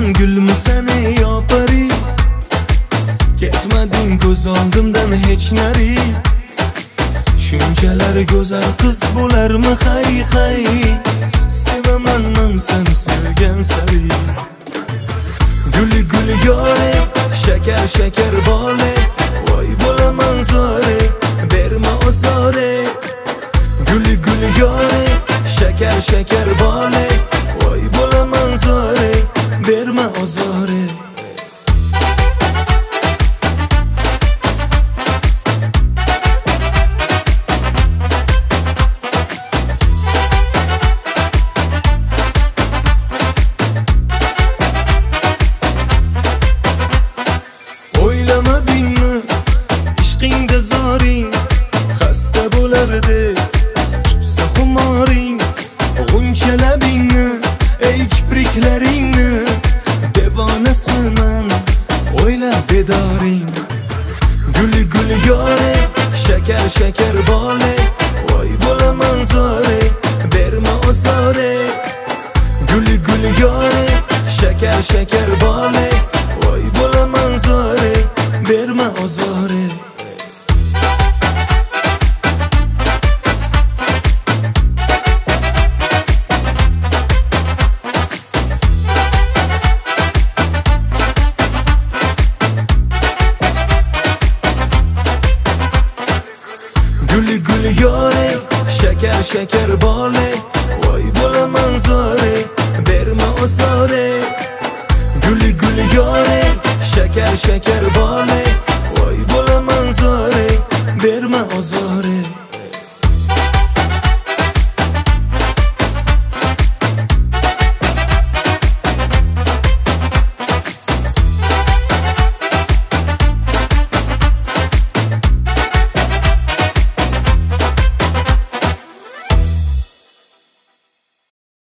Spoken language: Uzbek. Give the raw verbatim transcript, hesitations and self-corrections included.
gulmisan ey opari, ketmading ko'z oldimdan hech nari. Shunchalar go'zal qiz bo'larmi hay hay, sevaman men seni sevgan sari. Guli guli yore, shakar shakar bole, voy bo'laman zore, berma ozore. Guli guli yore, shakar shakar bole, voy bo'laman zore, berma ozore. O'ylamadingmi ishqingda zoring xasta bo'lardi, tutsa xumoring g'uncha labingni, ey kipriklaringni devonasiman o'ylab bedoring. Guli guli yore, shakar shakar bole, voy bo'laman zore, berma ozore. Guli guli yore, shakar shakar bole, voy bo'laman zore, berma ozore. Guli guli yore, shakar shakar bole, voy bo'laman zore, berma ozore. Guli guli yore, shakar shakar bole, voy bo'laman zore, berma ozore.